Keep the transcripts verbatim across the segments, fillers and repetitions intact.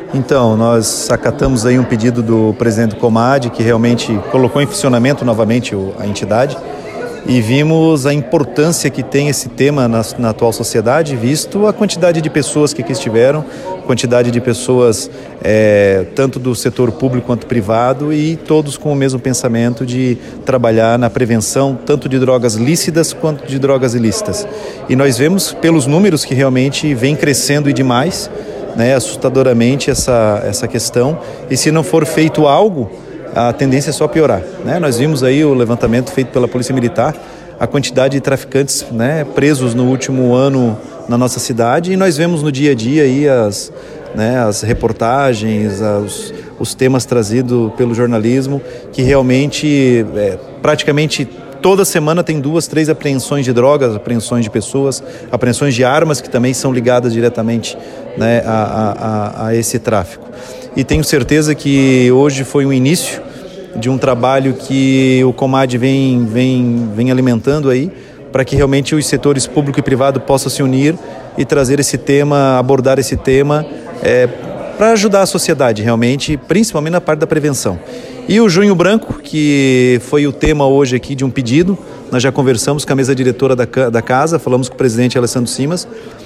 Então, nós acatamos aí um pedido do presidente do Comad, que realmente colocou em funcionamento novamente a entidade, e vimos a importância que tem esse tema na, na atual sociedade, visto a quantidade de pessoas que aqui estiveram, quantidade de pessoas é, tanto do setor público quanto privado, e todos com o mesmo pensamento de trabalhar na prevenção tanto de drogas lícitas quanto de drogas ilícitas. E nós vemos pelos números que realmente vem crescendo e demais, né, assustadoramente essa, essa questão, e se não for feito algo, a tendência é só piorar, né? Nós vimos aí o levantamento feito pela Polícia Militar, a quantidade de traficantes, né, presos no último ano na nossa cidade, e nós vemos no dia a dia aí as, né, as reportagens, as, os temas trazidos pelo jornalismo, que realmente é, praticamente toda semana tem duas, três apreensões de drogas, apreensões de pessoas, apreensões de armas que também são ligadas diretamente, né, a, a, a esse tráfico. E tenho certeza que hoje foi um início de um trabalho que o Comad vem, vem, vem alimentando aí, para que realmente os setores público e privado possam se unir e trazer esse tema, abordar esse tema, é, para ajudar a sociedade realmente, principalmente na parte da prevenção. E o Junho Branco, que foi o tema hoje aqui de um pedido, nós já conversamos com a mesa diretora da, da casa, falamos com o presidente Alessandro Simas,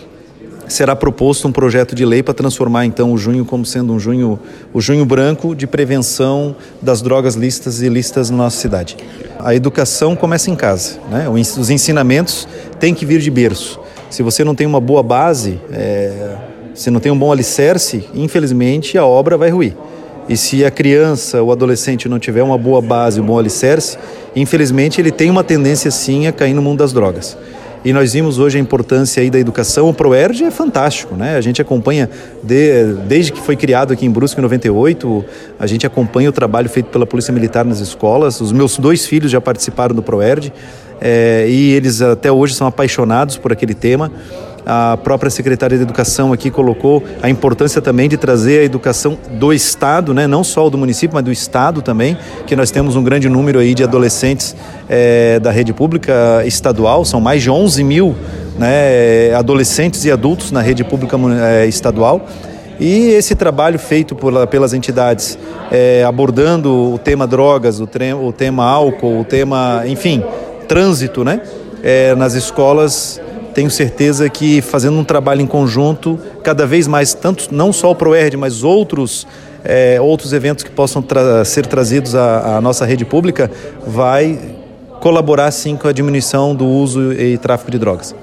será proposto um projeto de lei para transformar então o junho como sendo um junho, o junho branco de prevenção das drogas lícitas e ilícitas na nossa cidade. A educação começa em casa, né? Os ensinamentos têm que vir de berço. Se você não tem uma boa base, é, se não tem um bom alicerce, infelizmente a obra vai ruir. E se a criança ou adolescente não tiver uma boa base, um bom alicerce, infelizmente ele tem uma tendência sim a cair no mundo das drogas. E nós vimos hoje a importância aí da educação. O ProERD é fantástico, né? A gente acompanha, de, desde que foi criado aqui em Brusque em noventa e oito, a gente acompanha o trabalho feito pela Polícia Militar nas escolas. Os meus dois filhos já participaram do ProERD, é, e eles até hoje são apaixonados por aquele tema. A própria Secretaria de Educação aqui colocou a importância também de trazer a educação do Estado, né? Não só do município, mas do Estado também, que nós temos um grande número aí de adolescentes é, da rede pública estadual, são mais de onze mil, né, adolescentes e adultos na rede pública é, estadual. E esse trabalho feito por, pelas entidades, é, abordando o tema drogas, o, tre- o tema álcool, o tema, enfim, trânsito, né, é, nas escolas. Tenho certeza que fazendo um trabalho em conjunto, cada vez mais, tanto não só o ProERD, mas outros, é, outros eventos que possam tra- ser trazidos à, à nossa rede pública, vai colaborar sim com a diminuição do uso e tráfico de drogas.